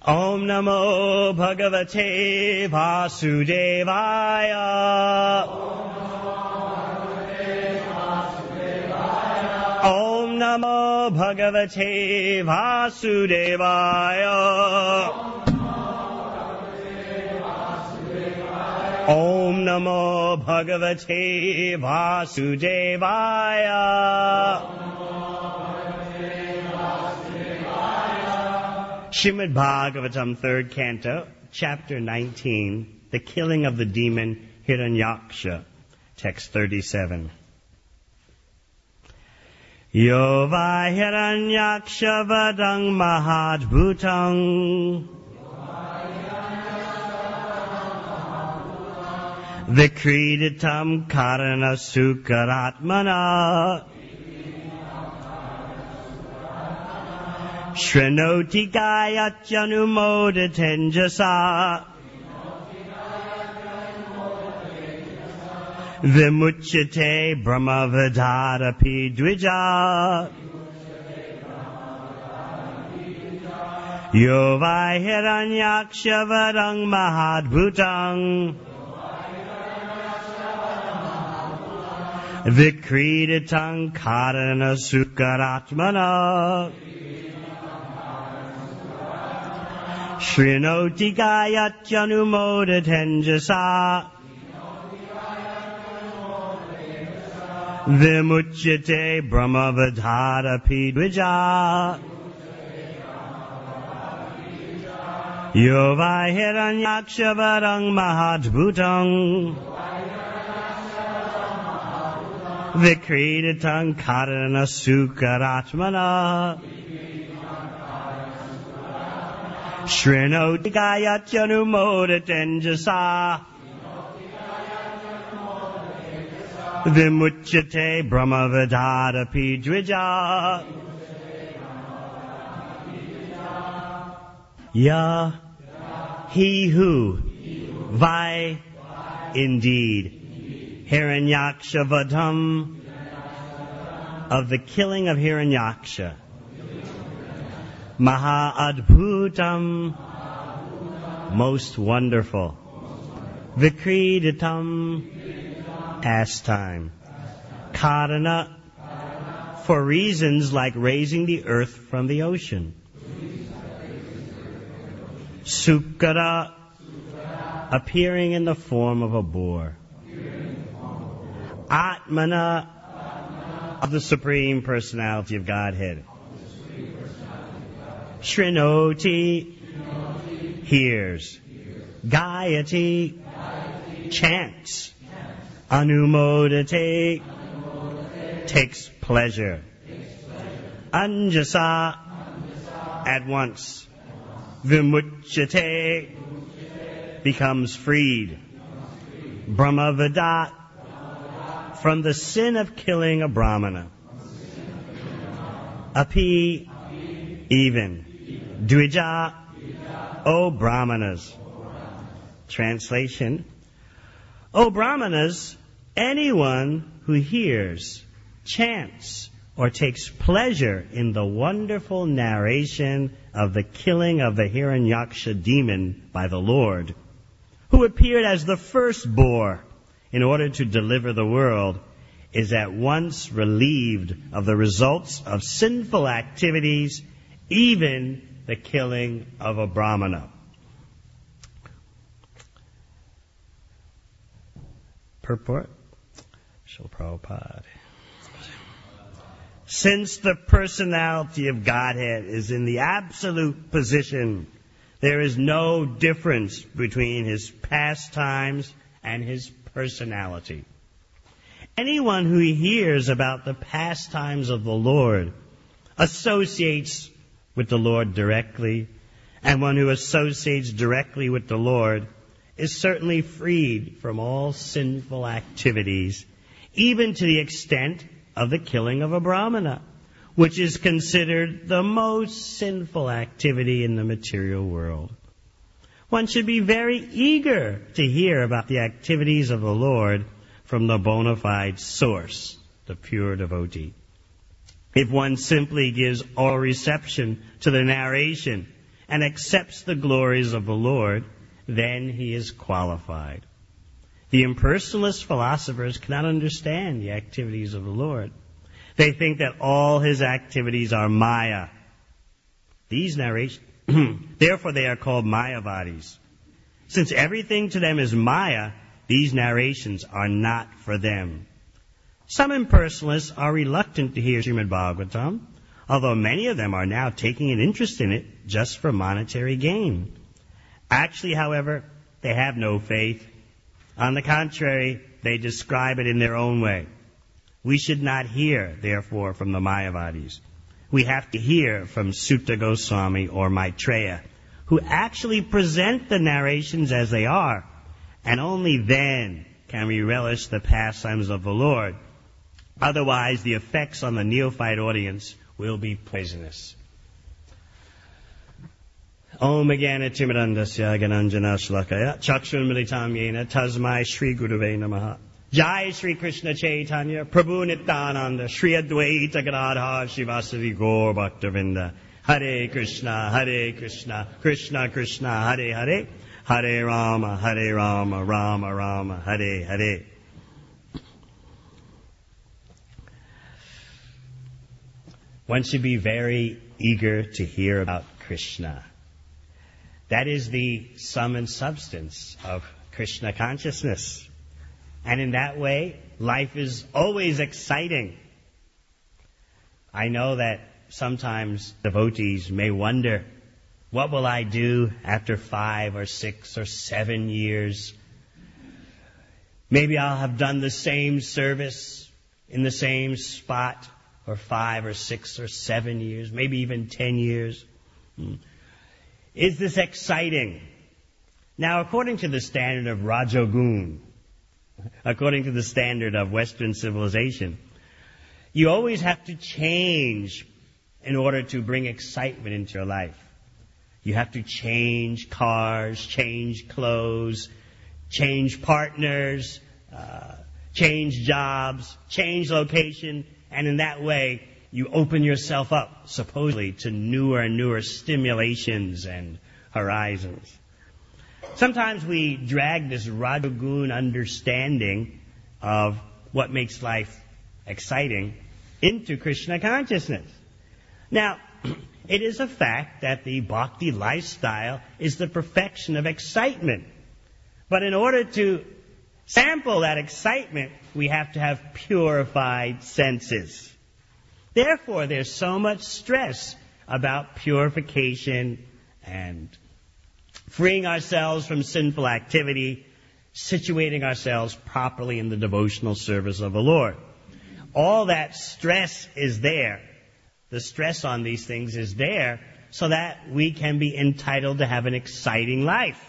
Om Namo Bhagavate Vasudevaya. Om Namo Bhagavate Vasudevaya. Om Namo Bhagavate Vasudevaya. Srimad Bhagavatam, 3rd Canto, Chapter 19, The Killing of the Demon Hiranyaksha, Text 37. Yo va Hiranyaksha vadang mahadbhutang Vikriditam karana sukaratmana Shrinoti gayatyanumoditenjasa Vimuchyate brahmavadharapi dvija Yo vai hiranyaksha vadang mahadbhutang Vikriditam karana sukaratmana Shrinoti gayatyanumoditenjasa Vimuchyate brahmavadharapi dvija Yo vai hiranyaksha vadang mahadbhutang Vikriditam karana sukaratmana Shrinoti gayatyanumoditenjasa Vimuchyate brahmavadharapi dvija Ya, he who, vai, indeed, Hiranyaksha vadham, of the killing of Hiranyaksha, Maha adbhutam, most wonderful, Vikriditam, pastime, Karana, for reasons like raising the earth from the ocean, Sukara, appearing in the form of a boar, Atmana, of the Supreme Personality of Godhead, Shrinoti, hears, Gayati, chants, Anumodate, takes pleasure, Anjasa, at once, Vimuchyate, becomes freed, Brahmavadat, from the sin of killing a Brahmana, Api, even, Dvija, O Brahmanas. Translation: O Brahmanas, anyone who hears, chants, or takes pleasure in the wonderful narration of the killing of the Hiranyaksha demon by the Lord, who appeared as the first boar in order to deliver the world, is at once relieved of the results of sinful activities, even the killing of a Brahmana. Purport. Srila Prabhupada. Since the personality of Godhead is in the absolute position, there is no difference between his pastimes and his personality. Anyone who hears about the pastimes of the Lord associates with the Lord directly, and one who associates directly with the Lord is certainly freed from all sinful activities, even to the extent of the killing of a Brahmana, which is considered the most sinful activity in the material world. One should be very eager to hear about the activities of the Lord from the bona fide source, the pure devotee. If one simply gives oral reception to the narration and accepts the glories of the Lord, then he is qualified. The impersonalist philosophers cannot understand the activities of the Lord. They think that all his activities are Maya. These narrations, therefore they are called Mayavadis. Since everything to them is Maya, these narrations are not for them. Some impersonalists are reluctant to hear Srimad Bhagavatam, although many of them are now taking an interest in it just for monetary gain. Actually, however, they have no faith. On the contrary, they describe it in their own way. We should not hear, therefore, from the Mayavadis. We have to hear from Sutta Goswami or Maitreya, who actually present the narrations as they are, and only then can we relish the pastimes of the Lord. Otherwise, the effects on the neophyte audience will be poisonous. Om Agana Timirandasya Gananjana Shlakaya Chakshun Militam Yena Tasmai Shri Guruve Namaha Jai Shri Krishna Chaitanya Prabhu Nityananda Shri Advaita Gadadhar Shivasavi Gaur Bhaktavinda Hare Krishna Krishna Krishna Hare Hare Hare Rama Rama Rama Hare Hare. One should be very eager to hear about Krishna. That is the sum and substance of Krishna consciousness. And in that way, life is always exciting. I know that sometimes devotees may wonder, what will I do after 5 or 6 or 7 years? Maybe I'll have done the same service in the same spot for 5 or 6 or 7 years, maybe even 10 years. Is this exciting? Now, according to the standard of Rajogun, according to the standard of Western civilization, you always have to change in order to bring excitement into your life. You have to change cars, change clothes, change partners, change jobs, change location, and in that way, you open yourself up, supposedly, to newer and newer stimulations and horizons. Sometimes we drag this Rajagun understanding of what makes life exciting into Krishna consciousness. Now, it is a fact that the bhakti lifestyle is the perfection of excitement. But in order to sample that excitement, we have to have purified senses. Therefore, there's so much stress about purification and freeing ourselves from sinful activity, situating ourselves properly in the devotional service of the Lord. All that stress is there. The stress on these things is there so that we can be entitled to have an exciting life.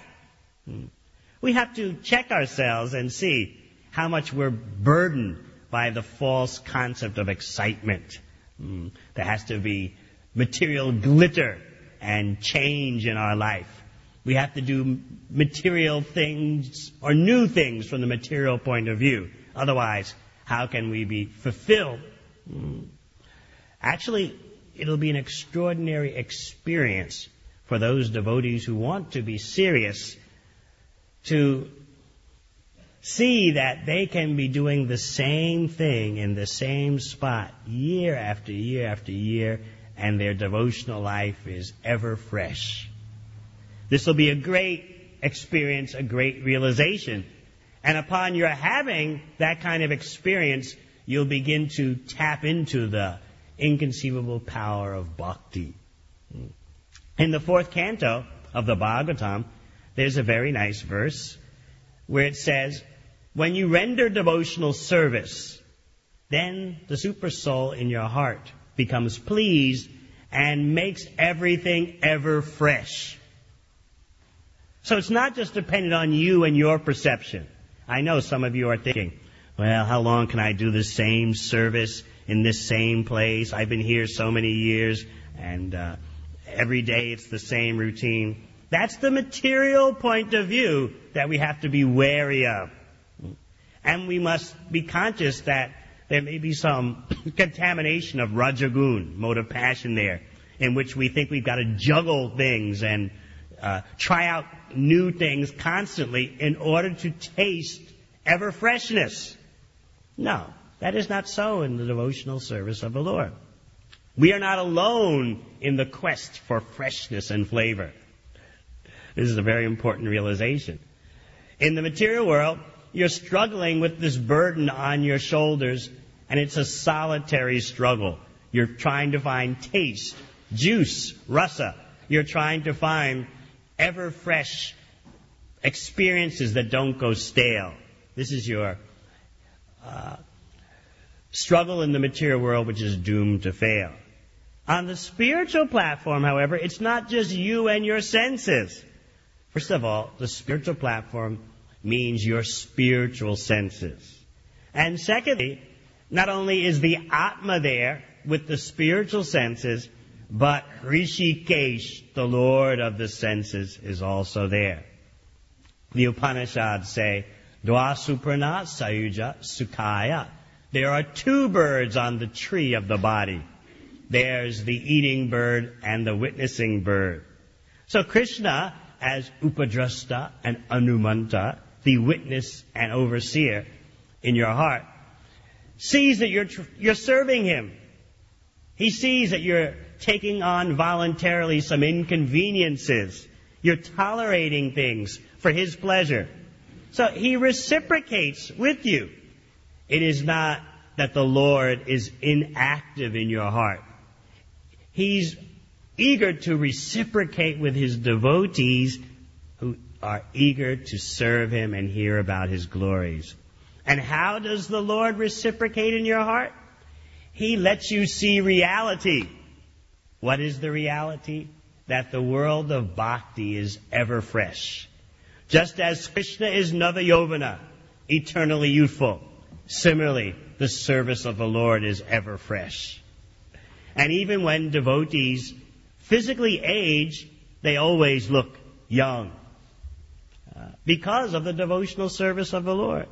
We have to check ourselves and see how much we're burdened by the false concept of excitement. There has to be material glitter and change in our life. We have to do material things or new things from the material point of view. Otherwise, how can we be fulfilled? Actually, it'll be an extraordinary experience for those devotees who want to be serious to see that they can be doing the same thing in the same spot year after year after year, and their devotional life is ever fresh. This will be a great experience, a great realization. And upon your having that kind of experience, you'll begin to tap into the inconceivable power of bhakti. In the 4th canto of the Bhagavatam, there's a very nice verse where it says, when you render devotional service, then the super soul in your heart becomes pleased and makes everything ever fresh. So it's not just dependent on you and your perception. I know some of you are thinking, well, how long can I do the same service in this same place? I've been here so many years, and every day it's the same routine. That's the material point of view that we have to be wary of. And we must be conscious that there may be some contamination of Rajagun, mode of passion there. in which we think we've got to juggle things and try out new things constantly in order to taste ever freshness. No, that is not so in the devotional service of the Lord. We are not alone in the quest for freshness and flavor. This is a very important realization. In the material world, you're struggling with this burden on your shoulders, and it's a solitary struggle. You're trying to find taste, juice, rasa. You're trying to find ever fresh experiences that don't go stale. This is your struggle in the material world, which is doomed to fail. On the spiritual platform, however, it's not just you and your senses. First of all, the spiritual platform means your spiritual senses. And secondly, not only is the Atma there with the spiritual senses, but Rishikesh, the Lord of the senses, is also there. The Upanishads say, Dvasuprana Sayuja Sukhaya. There are two birds on the tree of the body. There's the eating bird and the witnessing bird. So Krishna, as Upadrashta and Anumanta, the witness and overseer in your heart, sees that you're serving him. He sees that you're taking on voluntarily some inconveniences. You're tolerating things for his pleasure. So he reciprocates with you. It is not that the Lord is inactive in your heart. He's eager to reciprocate with his devotees who are eager to serve him and hear about his glories. And how does the Lord reciprocate in your heart? He lets you see reality. What is the reality? That the world of bhakti is ever fresh. Just as Krishna is Navayovana, eternally youthful, similarly, the service of the Lord is ever fresh. And even when devotees physically age, they always look young because of the devotional service of the Lord.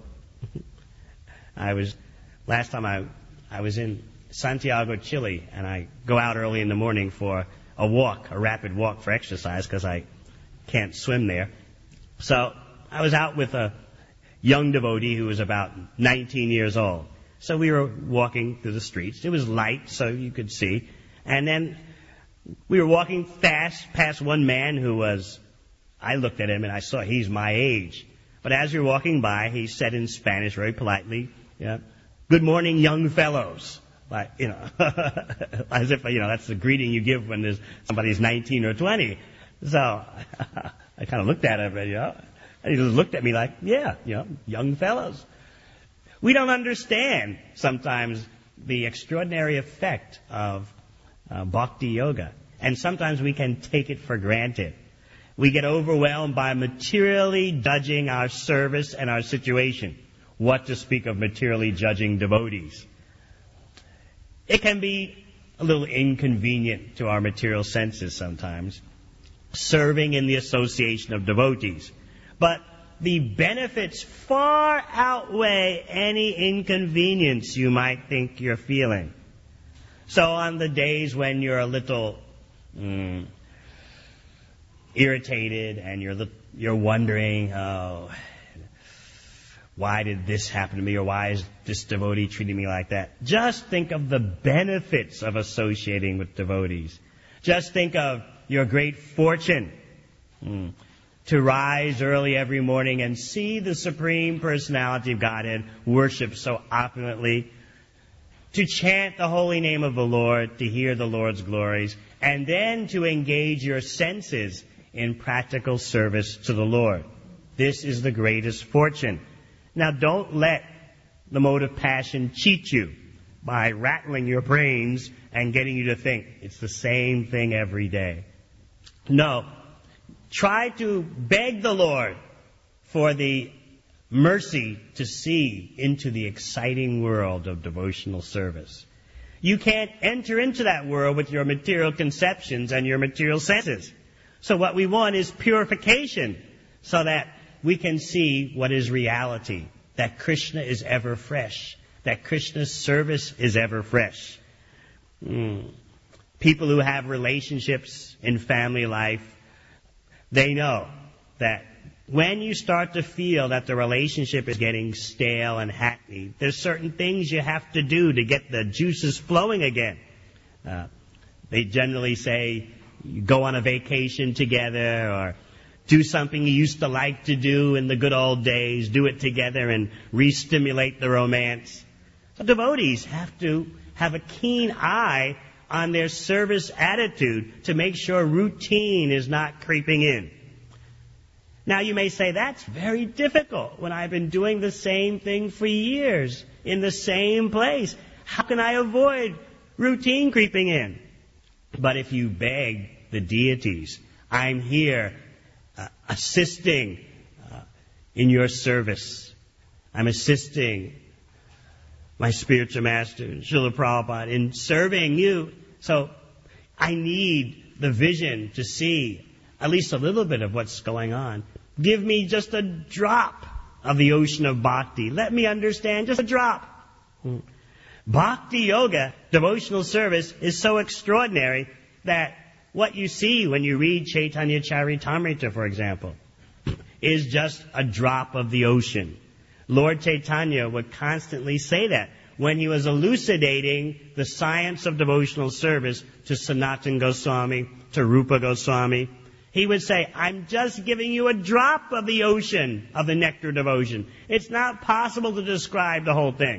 Last time I was in Santiago, Chile, and I go out early in the morning for a rapid walk for exercise because I can't swim there. So I was out with a young devotee who was about 19 years old. So we were walking through the streets. It was light, so you could see. And then we were walking fast past one man I looked at him and I saw he's my age. But as we were walking by, he said in Spanish very politely, "Good morning, young fellows." Like, as if, that's the greeting you give when somebody's 19 or 20. So I kind of looked at him, and he just looked at me like, young fellows. We don't understand sometimes the extraordinary effect of bhakti yoga. And sometimes we can take it for granted. We get overwhelmed by materially judging our service and our situation. What to speak of materially judging devotees? It can be a little inconvenient to our material senses sometimes, serving in the association of devotees. But the benefits far outweigh any inconvenience you might think you're feeling. So on the days when you're a little irritated and you're wondering, why did this happen to me, or why is this devotee treating me like that? Just think of the benefits of associating with devotees. Just think of your great fortune to rise early every morning and see the Supreme Personality of Godhead worshipped so opulently, to chant the holy name of the Lord, to hear the Lord's glories, and then to engage your senses in practical service to the Lord. This is the greatest fortune. Now, don't let the mode of passion cheat you by rattling your brains and getting you to think it's the same thing every day. No. Try to beg the Lord for the mercy to see into the exciting world of devotional service. You can't enter into that world with your material conceptions and your material senses. So what we want is purification so that we can see what is reality, that Krishna is ever fresh, that Krishna's service is ever fresh. People who have relationships in family life, they know that when you start to feel that the relationship is getting stale and hackneyed, there's certain things you have to do to get the juices flowing again. They generally say, you go on a vacation together, or do something you used to like to do in the good old days, do it together and re-stimulate the romance. So devotees have to have a keen eye on their service attitude to make sure routine is not creeping in. Now you may say, that's very difficult when I've been doing the same thing for years in the same place. How can I avoid routine creeping in? But if you beg the deities, I'm here assisting in your service. I'm assisting my spiritual master, Srila Prabhupada, in serving you. So I need the vision to see at least a little bit of what's going on. Give me just a drop of the ocean of bhakti. Let me understand just a drop. Bhakti yoga, devotional service, is so extraordinary that what you see when you read Chaitanya Charitamrita, for example, is just a drop of the ocean. Lord Chaitanya would constantly say that when he was elucidating the science of devotional service to Sanatana Goswami, to Rupa Goswami. He would say, I'm just giving you a drop of the ocean of the nectar devotion. It's not possible to describe the whole thing.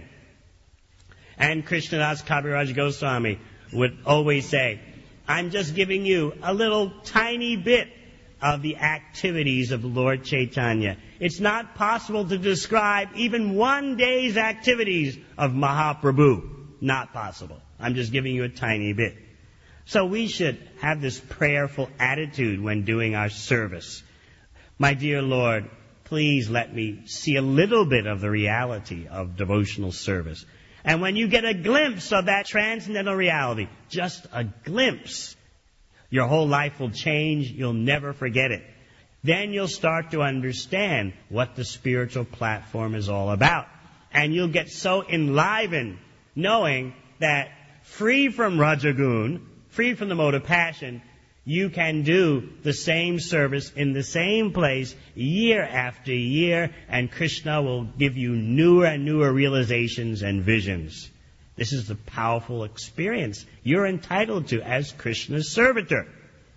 And Krishnadas Kaviraj Goswami would always say, I'm just giving you a little tiny bit of the activities of Lord Chaitanya. It's not possible to describe even one day's activities of Mahaprabhu. Not possible. I'm just giving you a tiny bit. So we should have this prayerful attitude when doing our service. My dear Lord, please let me see a little bit of the reality of devotional service. And when you get a glimpse of that transcendental reality, just a glimpse, your whole life will change. You'll never forget it. Then you'll start to understand what the spiritual platform is all about. And you'll get so enlivened knowing that free from Rajagun, free from the mode of passion, you can do the same service in the same place year after year, and Krishna will give you newer and newer realizations and visions. This is the powerful experience you're entitled to as Krishna's servitor.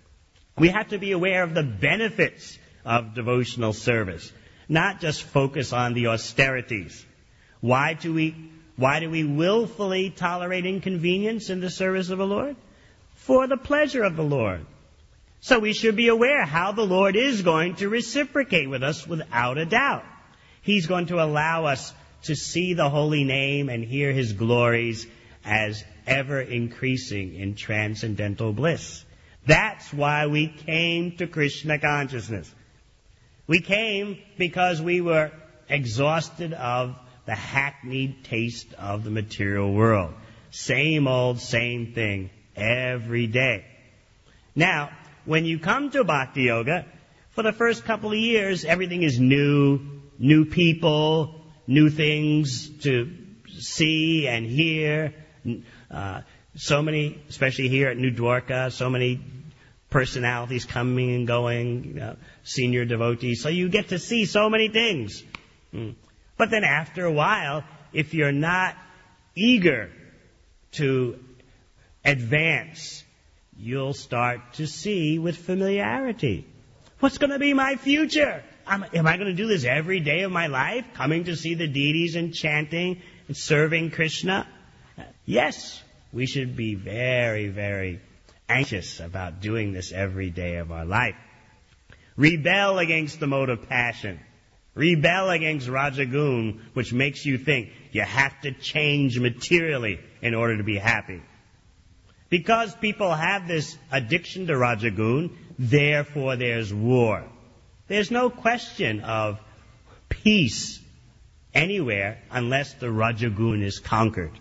We have to be aware of the benefits of devotional service, not just focus on the austerities. Why do we willfully tolerate inconvenience in the service of the Lord? For the pleasure of the Lord. So we should be aware how the Lord is going to reciprocate with us without a doubt. He's going to allow us to see the holy name and hear his glories as ever increasing in transcendental bliss. That's why we came to Krishna consciousness. We came because we were exhausted of the hackneyed taste of the material world. Same old, same thing every day. Now, when you come to Bhakti Yoga, for the first couple of years, everything is new people, new things to see and hear. So many, especially here at New Dwarka, so many personalities coming and going, senior devotees. So you get to see so many things. But then after a while, if you're not eager to advance, you'll start to see with familiarity. What's going to be my future? Am I going to do this every day of my life? Coming to see the deities and chanting and serving Krishna? Yes, we should be very, very anxious about doing this every day of our life. Rebel against the mode of passion. Rebel against Rajagun, which makes you think you have to change materially in order to be happy. Because people have this addiction to Rajagun, therefore there's war. There's no question of peace anywhere unless the Rajagun is conquered.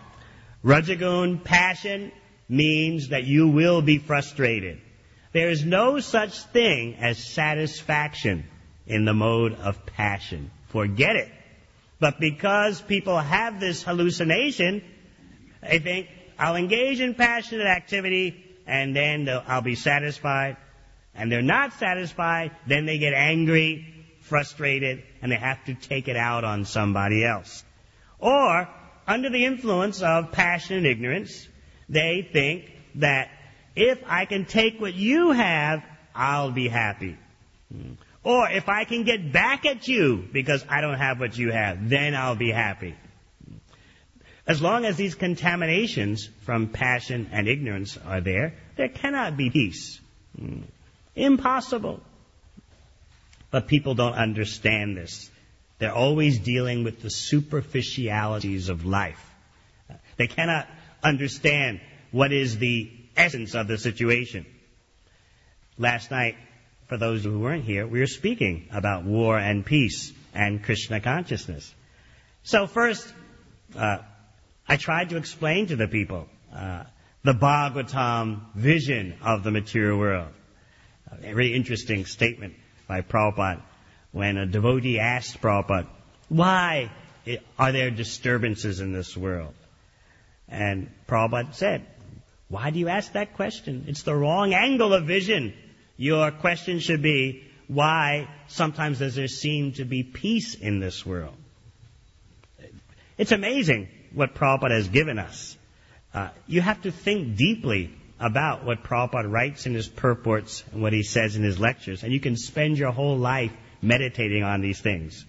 Rajagun passion means that you will be frustrated. There is no such thing as satisfaction in the mode of passion. Forget it. But because people have this hallucination, they think, I'll engage in passionate activity, and then I'll be satisfied. And they're not satisfied, then they get angry, frustrated, and they have to take it out on somebody else. Or, under the influence of passion and ignorance, they think that if I can take what you have, I'll be happy. Or if I can get back at you because I don't have what you have, then I'll be happy. As long as these contaminations from passion and ignorance are there cannot be peace. Impossible. But people don't understand this. They're always dealing with the superficialities of life. They cannot understand what is the essence of the situation. Last night, for those who weren't here, we were speaking about war and peace and Krishna consciousness. So first, I tried to explain to the people the Bhagavatam vision of the material world. A very interesting statement by Prabhupada when a devotee asked Prabhupada, why are there disturbances in this world? And Prabhupada said, why do you ask that question? It's the wrong angle of vision. Your question should be, why sometimes does there seem to be peace in this world? It's amazing what Prabhupada has given us. You have to think deeply about what Prabhupada writes in his purports and what he says in his lectures, and you can spend your whole life meditating on these things.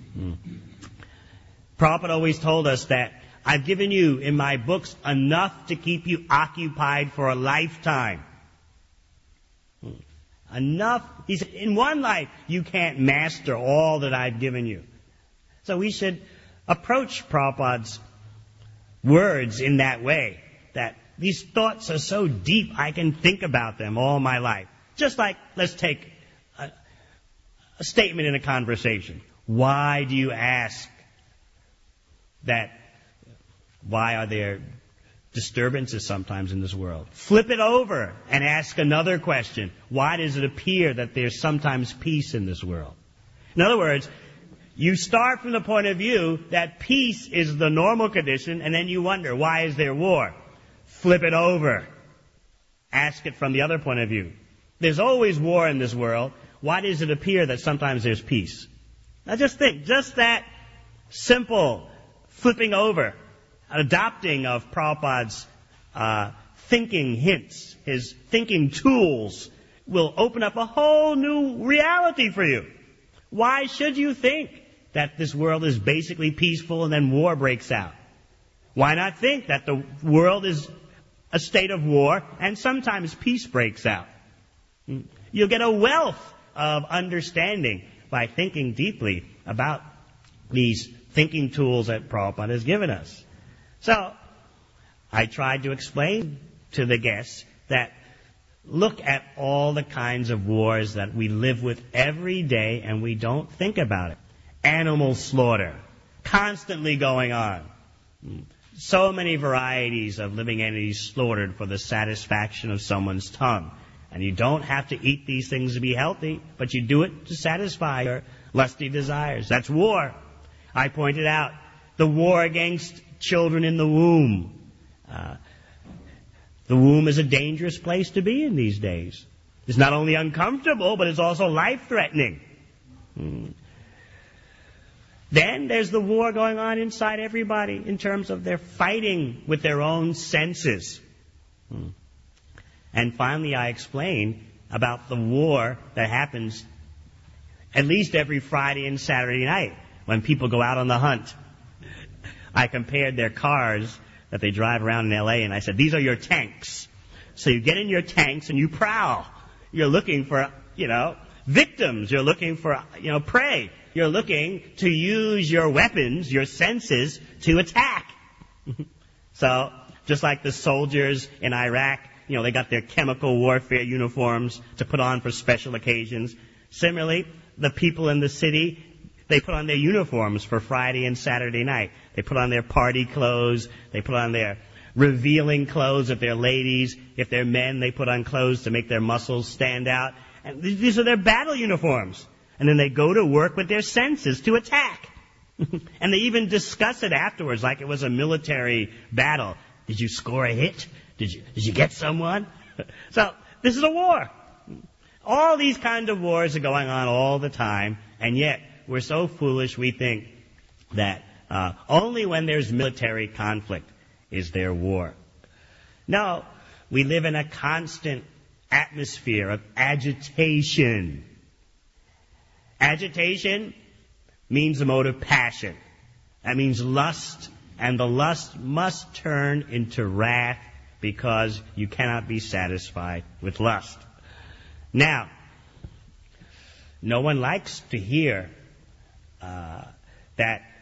Prabhupada always told us that I've given you in my books enough to keep you occupied for a lifetime. Enough. He said, in one life, you can't master all that I've given you. So we should approach Prabhupada's words in that way, that these thoughts are so deep I can think about them all my life. Just like, let's take a statement in a conversation. Why do you ask that? Why are there disturbances sometimes in this world? Flip it over and ask another question. Why does it appear that there's sometimes peace in this world? In other words, you start from the point of view that peace is the normal condition, and then you wonder, why is there war? Flip it over. Ask it from the other point of view. There's always war in this world. Why does it appear that sometimes there's peace? Now just think, just that simple flipping over, adopting of Prabhupada's thinking hints, his thinking tools, will open up a whole new reality for you. Why should you think that this world is basically peaceful and then war breaks out? Why not think that the world is a state of war and sometimes peace breaks out? You'll get a wealth of understanding by thinking deeply about these thinking tools that Prabhupada has given us. So, I tried to explain to the guests that look at all the kinds of wars that we live with every day and we don't think about it. Animal slaughter, constantly going on. So many varieties of living entities slaughtered for the satisfaction of someone's tongue. And you don't have to eat these things to be healthy, but you do it to satisfy your lusty desires. That's war. I pointed out the war against children in the womb. The womb is a dangerous place to be in these days. It's not only uncomfortable, but it's also life-threatening. Then there's the war going on inside everybody in terms of their fighting with their own senses. And finally, I explained about the war that happens at least every Friday and Saturday night when people go out on the hunt. I compared their cars that they drive around in L.A. and I said, these are your tanks. So you get in your tanks and you prowl. You're looking for, victims. You're looking for, prey. You're looking to use your weapons, your senses, to attack. So, just like the soldiers in Iraq, they got their chemical warfare uniforms to put on for special occasions. Similarly, the people in the city, they put on their uniforms for Friday and Saturday night. They put on their party clothes. They put on their revealing clothes if they're ladies. If they're men, they put on clothes to make their muscles stand out. And these are their battle uniforms. And then they go to work with their senses to attack. And they even discuss it afterwards like it was a military battle. Did you score a hit? Did you get someone? So this is a war. All these kinds of wars are going on all the time, and yet we're so foolish we think that only when there's military conflict is there war. No, we live in a constant atmosphere of agitation. Agitation means a mode of passion. That means lust, and the lust must turn into wrath because you cannot be satisfied with lust. Now, no one likes to hear that.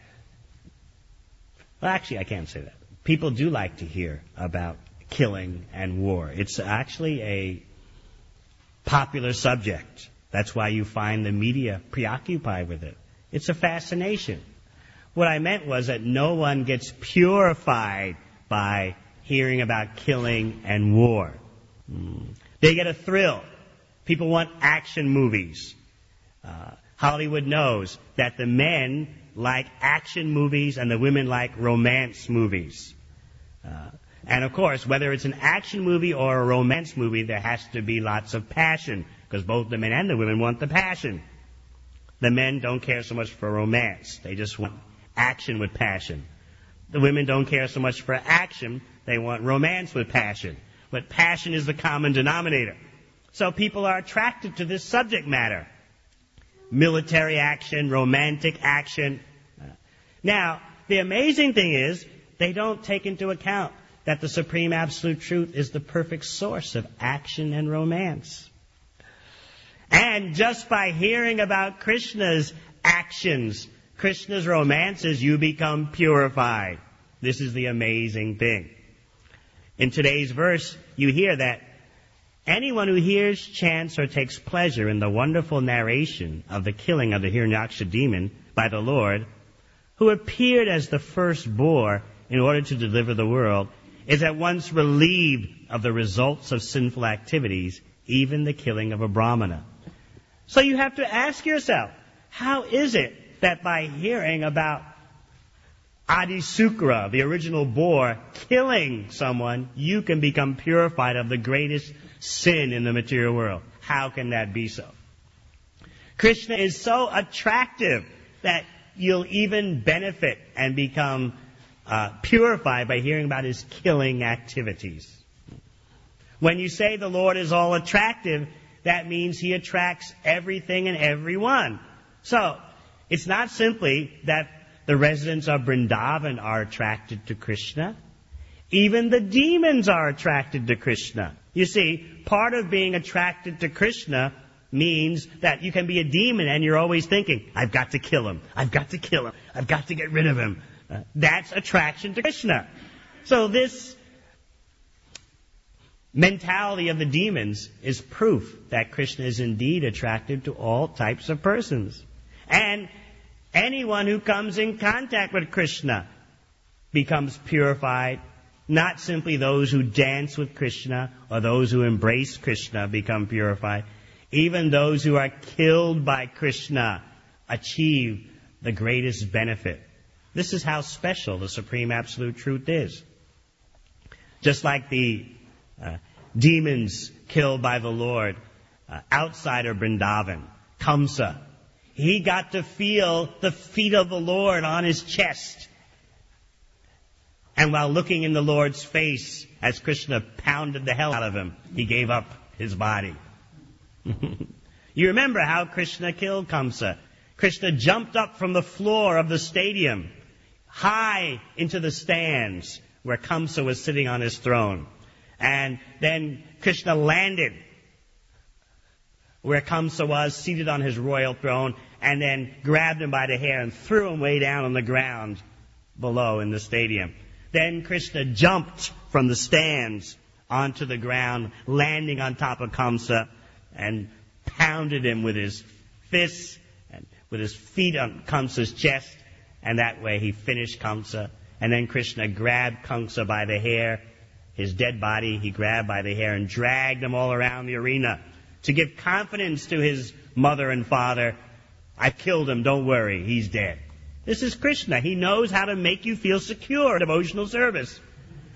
Well, actually, I can't say that. People do like to hear about killing and war. It's actually a popular subject. That's why you find the media preoccupied with it. It's a fascination. What I meant was that no one gets purified by hearing about killing and war. They get a thrill. People want action movies. Hollywood knows that the men like action movies and the women like romance movies. And of course, whether it's an action movie or a romance movie, there has to be lots of passion, because both the men and the women want the passion. The men don't care so much for romance. They just want action with passion. The women don't care so much for action. They want romance with passion. But passion is the common denominator. So people are attracted to this subject matter. Military action, romantic action. Now, the amazing thing is, they don't take into account that the supreme absolute truth is the perfect source of action and romance. And just by hearing about Krishna's actions, Krishna's romances, you become purified. This is the amazing thing. In today's verse, you hear that anyone who hears, chants, or takes pleasure in the wonderful narration of the killing of the Hiranyaksha demon by the Lord, who appeared as the first boar in order to deliver the world, is at once relieved of the results of sinful activities, even the killing of a Brahmana. So you have to ask yourself, how is it that by hearing about Adi Sukra, the original boar, killing someone, you can become purified of the greatest sin in the material world? How can that be so? Krishna is so attractive that you'll even benefit and become purified by hearing about his killing activities. When you say the Lord is all attractive, that means he attracts everything and everyone. So, it's not simply that the residents of Vrindavan are attracted to Krishna. Even the demons are attracted to Krishna. You see, part of being attracted to Krishna means that you can be a demon and you're always thinking, I've got to kill him, I've got to kill him, I've got to get rid of him. That's attraction to Krishna. So this mentality of the demons is proof that Krishna is indeed attracted to all types of persons. And anyone who comes in contact with Krishna becomes purified. Not simply those who dance with Krishna or those who embrace Krishna become purified. Even those who are killed by Krishna achieve the greatest benefit. This is how special the Supreme Absolute Truth is. Just like the demons killed by the Lord outside of Vrindavan, Kamsa, he got to feel the feet of the Lord on his chest. And while looking in the Lord's face, as Krishna pounded the hell out of him, he gave up his body. You remember how Krishna killed Kamsa. Krishna jumped up from the floor of the stadium, high into the stands where Kamsa was sitting on his throne. And then Krishna landed where Kamsa was, seated on his royal throne, and then grabbed him by the hair and threw him way down on the ground below in the stadium. Then Krishna jumped from the stands onto the ground, landing on top of Kamsa, and pounded him with his fists and with his feet on Kamsa's chest, and that way he finished Kamsa. And then Krishna grabbed Kamsa by the hair, his dead body, he grabbed by the hair and dragged him all around the arena to give confidence to his mother and father. I killed him, don't worry, he's dead. This is Krishna. He knows how to make you feel secure in devotional service.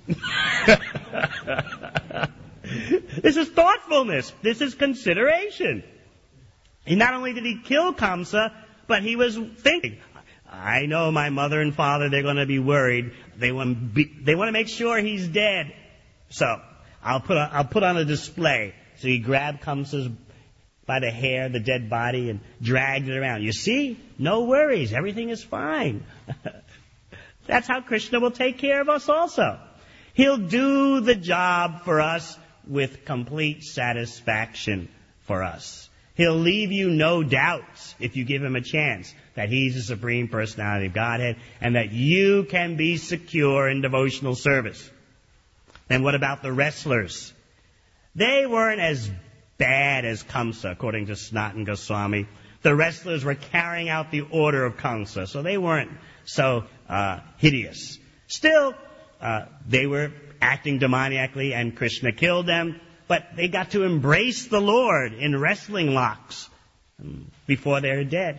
This is thoughtfulness. This is consideration. And not only did he kill Kamsa, but he was thinking, I know my mother and father, they're going to be worried. They want to make sure he's dead. So I'll put on a display. So he grabbed Kamsa's by the hair, the dead body, and dragged it around. You see? No worries. Everything is fine. That's how Krishna will take care of us also. He'll do the job for us with complete satisfaction for us. He'll leave you no doubts if you give him a chance that he's the Supreme Personality of Godhead and that you can be secure in devotional service. Then what about the wrestlers? They weren't as bad as Kamsa, according to Sanatana Goswami. The wrestlers were carrying out the order of Kamsa, so they weren't so hideous. Still, they were acting demoniacally, and Krishna killed them, but they got to embrace the Lord in wrestling locks before they're dead.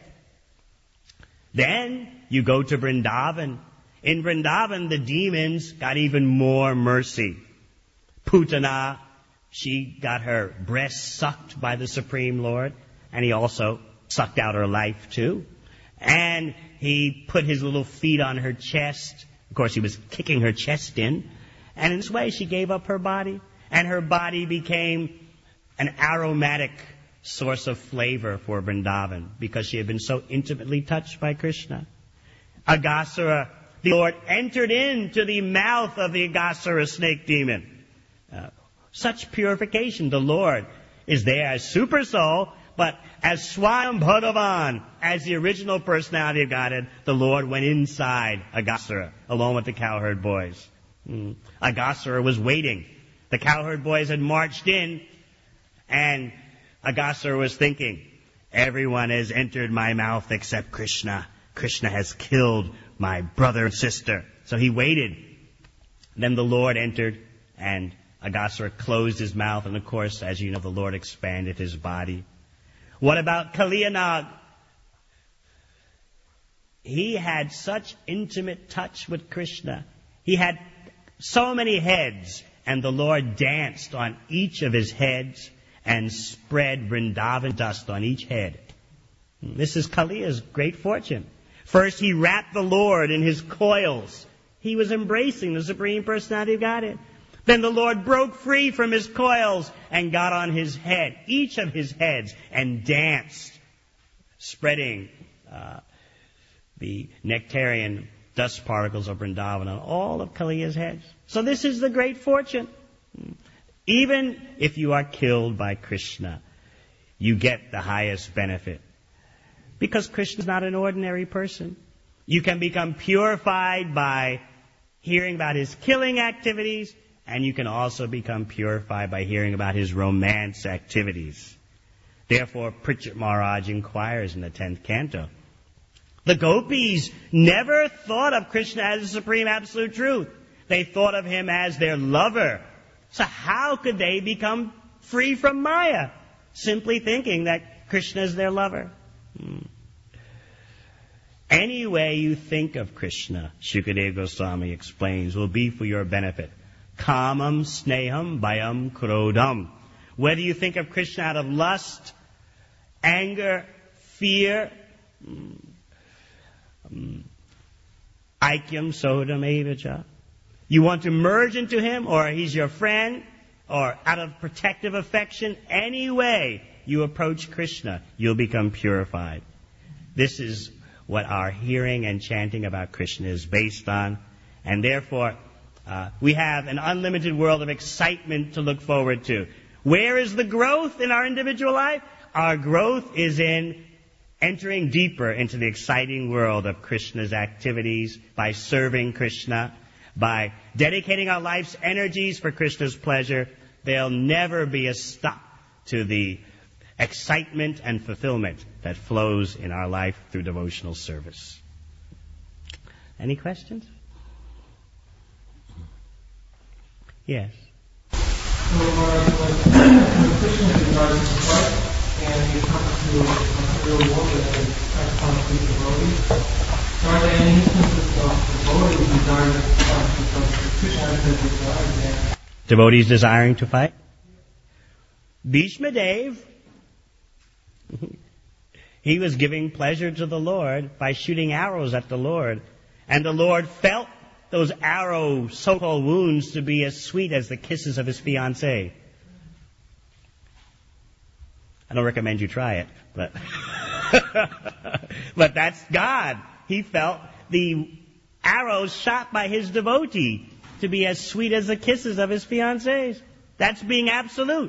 Then you go to Vrindavan. In Vrindavan, the demons got even more mercy. Putana, she got her breast sucked by the Supreme Lord, and he also sucked out her life too. And he put his little feet on her chest. Of course, he was kicking her chest in. And in this way, she gave up her body. And her body became an aromatic source of flavor for Vrindavan because she had been so intimately touched by Krishna. Aghasura, the Lord entered into the mouth of the Aghasura snake demon. Such purification. The Lord is there as Super Soul, but as Swayam Bhagavan, as the original personality of Godhead, the Lord went inside Aghasura, along with the cowherd boys. Aghasura was waiting. The cowherd boys had marched in, and Aghasura was thinking, everyone has entered my mouth except Krishna. Krishna has killed my brother and sister. So he waited. Then the Lord entered, and Aghasura closed his mouth, and of course, as you know, the Lord expanded his body. What about Kaliyanag? He had such intimate touch with Krishna. He had so many heads, and the Lord danced on each of his heads and spread Vrindavan dust on each head. This is Kaliya's great fortune. First, he wrapped the Lord in his coils. He was embracing the Supreme Personality of Godhead. Then the Lord broke free from his coils and got on his head, each of his heads, and danced, spreading the nectarian dust particles of Vrindavan on all of Kaliya's heads. So this is the great fortune. Even if you are killed by Krishna, you get the highest benefit. Because Krishna is not an ordinary person. You can become purified by hearing about his killing activities, and you can also become purified by hearing about his romance activities. Therefore, Pritchett Maharaj inquires in the 10th canto. The gopis never thought of Krishna as the supreme absolute truth. They thought of him as their lover. So how could they become free from Maya? Simply thinking that Krishna is their lover. Any way you think of Krishna, Shukadeva Goswami explains, will be for your benefit. Kamam, sneham, bhayam, krodham. Whether you think of Krishna out of lust, anger, fear, aikyam sodam evacha. You want to merge into him, or he's your friend, or out of protective affection, any way you approach Krishna, you'll become purified. This is what our hearing and chanting about Krishna is based on, and therefore we have an unlimited world of excitement to look forward to. Where is the growth in our individual life? Our growth is in entering deeper into the exciting world of Krishna's activities by serving Krishna, by dedicating our life's energies for Krishna's pleasure. There'll never be a stop to the excitement and fulfillment that flows in our life through devotional service. Any questions? Yes. So, when Krishna is regarded as Christ, and he comes to a real world and transforms the devotee, So are there any instances of devotees desiring to fight because Krishna says it's right? Devotees desiring to fight? Bhishma Dev, he was giving pleasure to the Lord by shooting arrows at the Lord. And the Lord felt those arrow so-called wounds to be as sweet as the kisses of his fiancée. I don't recommend you try it, but but that's God. He felt the arrows shot by his devotee to be as sweet as the kisses of his fiancées. That's being absolute.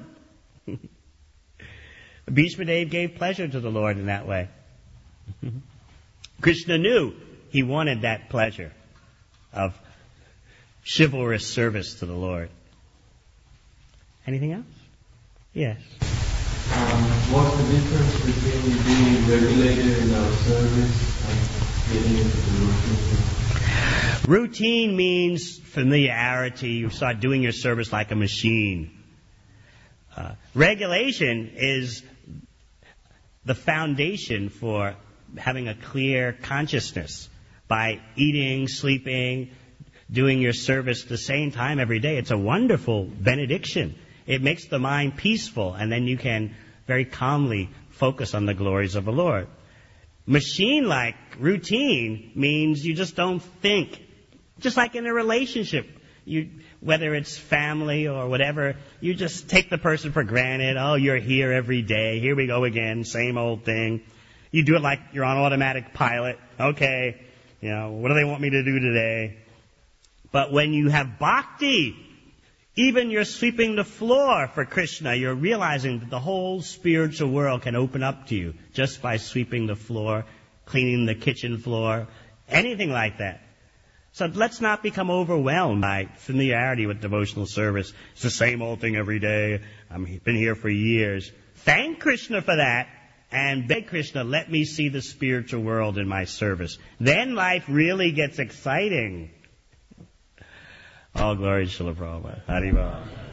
Bhishma Dev gave pleasure to the Lord in that way. Krishna knew he wanted that pleasure of chivalrous service to the Lord. Anything else? Yes. What's the difference between being regulated in our service and getting into the routine? Routine means familiarity. You start doing your service like a machine. Regulation is the foundation for having a clear consciousness by eating, sleeping, doing your service the same time every day. It's a wonderful benediction. It makes the mind peaceful, and then you can very calmly focus on the glories of the Lord. Machine-like routine means you just don't think. Just like in a relationship, whether it's family or whatever, you just take the person for granted. Oh, you're here every day. Here we go again. Same old thing. You do it like you're on automatic pilot. Okay, what do they want me to do today? But when you have bhakti, even you're sweeping the floor for Krishna, you're realizing that the whole spiritual world can open up to you just by sweeping the floor, cleaning the kitchen floor, anything like that. So let's not become overwhelmed by familiarity with devotional service. It's the same old thing every day. I've been here for years. Thank Krishna for that and beg Krishna, let me see the spiritual world in my service. Then life really gets exciting. All glory to Srila Prabhupada. Haribol.